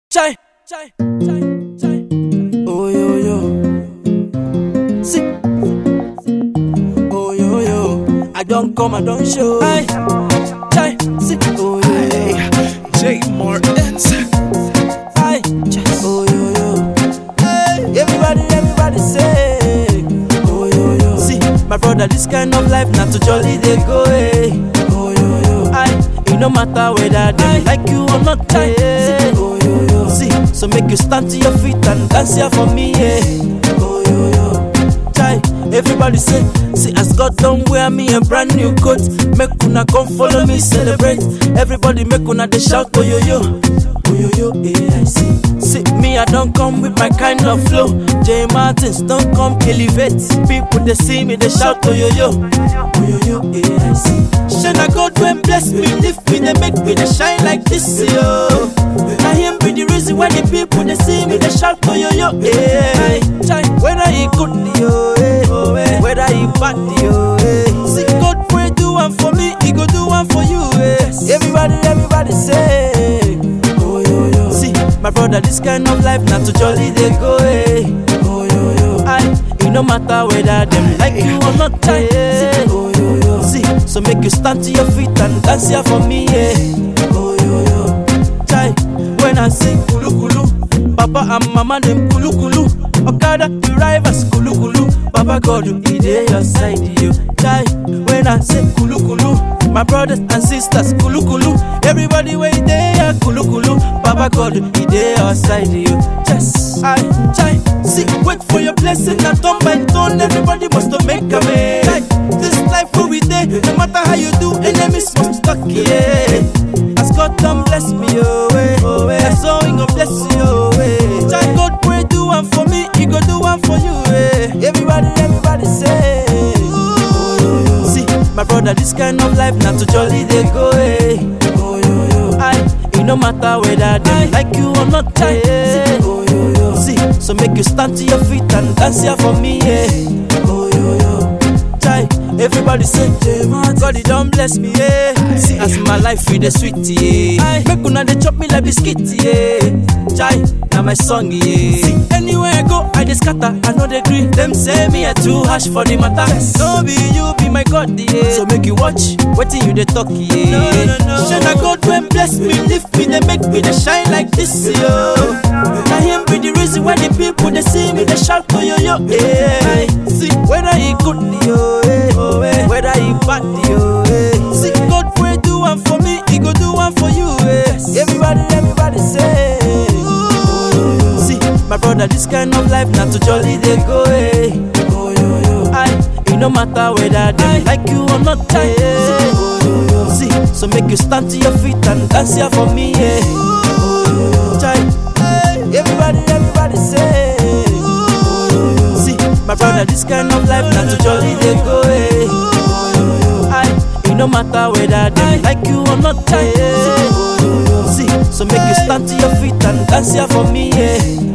Chai. Oh yo yo. See. Oh yo yo. I don't come, I don't show. Aye. Chai. See. Oh yo yo. J Martins. Aye. Oh yo yo. Hey. Everybody say. Oh yo yo. See, my brother, this kind of life not to jolly they go. Oh yo yo. Aye. It no matter whether they like you or not. Chai. Oh yo yo. See, so make you stand to your feet and dance here for me. Oh yo yo. Chai. Everybody say, see as God done wear me a brand new coat. Make una come follow me celebrate. Everybody make una they shout oh yo yo. Oh yo yo, I see. See me I don't come with my kind of flow. J Martins don't come elevate. People they see me they shout oh yo yo. Oh yo yo, I see. Shana God when bless me, lift me, they make me they shine like this yo. I him be the reason why the people they see me they shout oh yo yo. Whether he good yo, whether he bad yo. See God pray do one for me, he go do one for you. Everybody say. Oh yo yo. See my brother, this kind of life not to jolly they go. Oh yo yo. It no matter whether them like you or not. Oh yo yo. See, so make you stand to your feet and dance here for me. Oh yo yo. Chai, when I say kulu kulu, Papa and Mama them kulu kulu. Okada drivers kulu kulu. Baba God you dey your side you. Chai, when I say kulu kulu, my brothers and sisters kulu kulu. Everybody way there kulu kulu. Baba God you dey your side you. Yes, I chai. See, wait for your blessing and turn by turn. Everybody must to make a way. This life where we dey, no matter how you do, enemies must stuck here. As God done bless me, I saw He gon' bless you, Child God pray do one for me, He go do one for you, Everybody say, see, my brother, this kind of life not to jolly they go, It no matter whether they like you or not, See, so make you stand to your feet and dance here for me, Everybody say, God he don't bless me, See as my life with the sweet, Make una they chop me like biscuit, Chai, now my song, See, anywhere I go, I just scatter, I know they agree. Them say me a too harsh for the matter. No be you, be my God, So make you watch, waiting you they talk, No. Shana God when bless me, lift me, they make me they shine like this, I him be the reason why the people they see me, they shout oh yo yo, See, whether he good, whether he bad, See, God pray do one for me, He go do one for you, Everybody say, see, my brother, this kind of life not to jolly they go, It no matter whether they like you or not, See, so make you stand to your feet and dance here for me, Everybody say, see, my brother, this kind of life not to jolly they go, It no matter whether they like you or not, See, so make you stand to your feet and dance here for me,